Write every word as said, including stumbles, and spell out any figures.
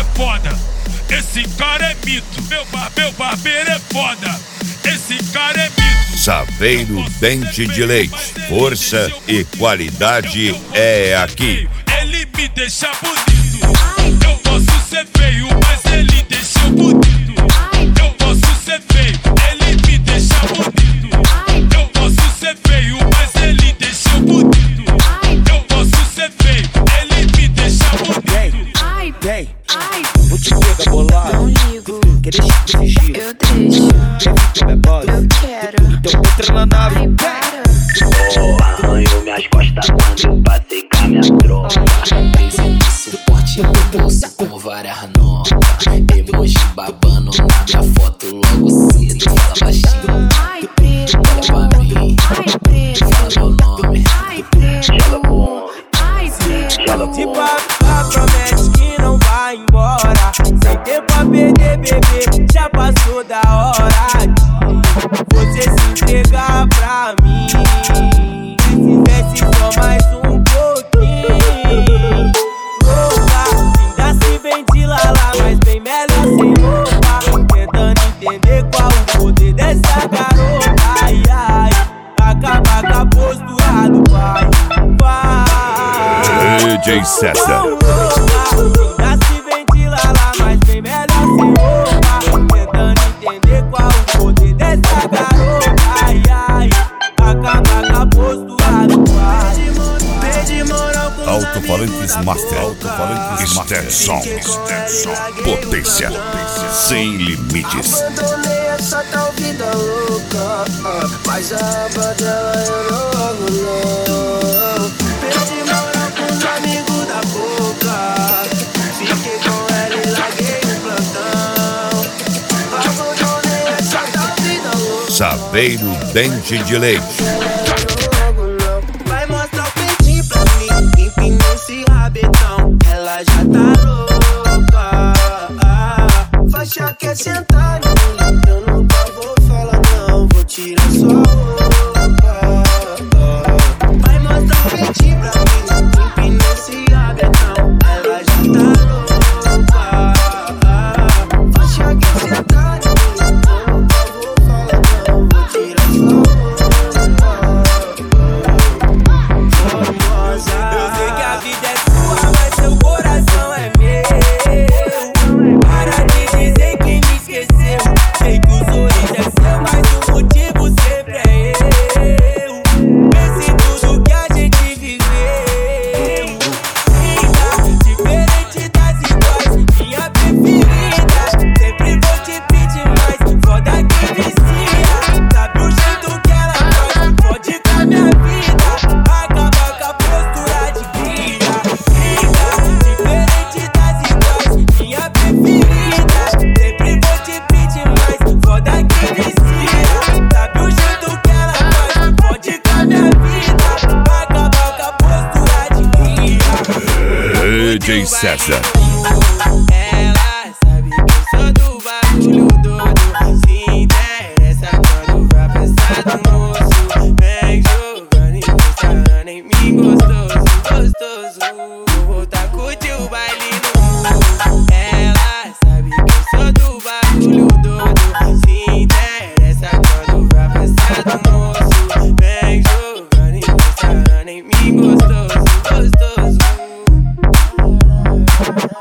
foda, esse cara é mito. Meu, bar, meu barbeiro é foda, esse cara é mito. Saveiro Dente de Leite, força e qualidade é aqui. Ele me deixa bonito. Eu posso ser feio, mas ele deixa bonito. Eu posso ser feio, ele me deixa bonito. Eu posso ser feio, mas ele deixa bonito. Eu posso ser feio, ele me deixa bonito. Ai, Vem, ai, vou te pegar bolado. não ligo, Quer deixar desse giro? eu deixo, Quer ficar minha boss? eu quero. Então entra na nave. Ai, para. Oh, arranhou minhas costas quando eu passei com a minha tropa. Presa de suporte na bolsa com várias notas. Emoji babando na minha foto logo cedo. Fala baixinho, Ai, preto, olha pra mim, ai, preto, fala meu nome. ai, preto, Joga pro homem, ai, preto. joga pro Se homem. papá promete que não vai embora, sem tempo a perder, bebê, já passou da hora de você se entregar pra mim. Se desce só mais um pouquinho. Louca, ainda se vem de lala, mas bem melhor sem roupa. Tentando entender qual o poder dessa garota. Ai, ai, acaba com a postura do pai. Vai. D J César. Já se ventila, mas bem melhor sem roupa. Tentando entender qual o poder dessa garota. Ai, ai, acaba com a postura do pai. Pede moral com os Alto-falantes amigos Master. da Alto-falantes boca. Master Som. Potência sem limites. Abandonei essa tal vida louca, ah, mas a aba dela eu não amo não. Perdi moral com os amigos da boca, fiquei com ela e larguei o plantão. Abandonei essa tal vida louca, Saveiro Dente de Leite. eu não amo não. Vai mostrar o peitinho pra mim, empina esse rabetão, ela já tá louca. Faixa quer sentar em mim, eu nunca vou falar não, vou tirar sua roupa. Vai mostrar o peitinho pra mim, empina esse rabetão, ela já tá louca. Faixa quer sentar em mim, eu nunca vou falar não, vou tirar sua roupa. Eu sei que a vida é sua, mas seu coração é meu. Para de dizer que me esqueceu. Sei que o sorriso é seu, mas o motivo sempre é eu. Pense em tudo que a gente viveu. Linda, diferente das iguais, minha preferida. Sempre vou te pedir mais, foda que vicia. Sabe o jeito que ela faz, pode com a minha vida. Acaba com a postura de cria. Linda, diferente das iguais, minha preferida. Sempre vou te pedir mais, foda que vicia. Sabe o jeito que ela faz, pode com a minha vida. Acaba com a postura de cria. D J César. É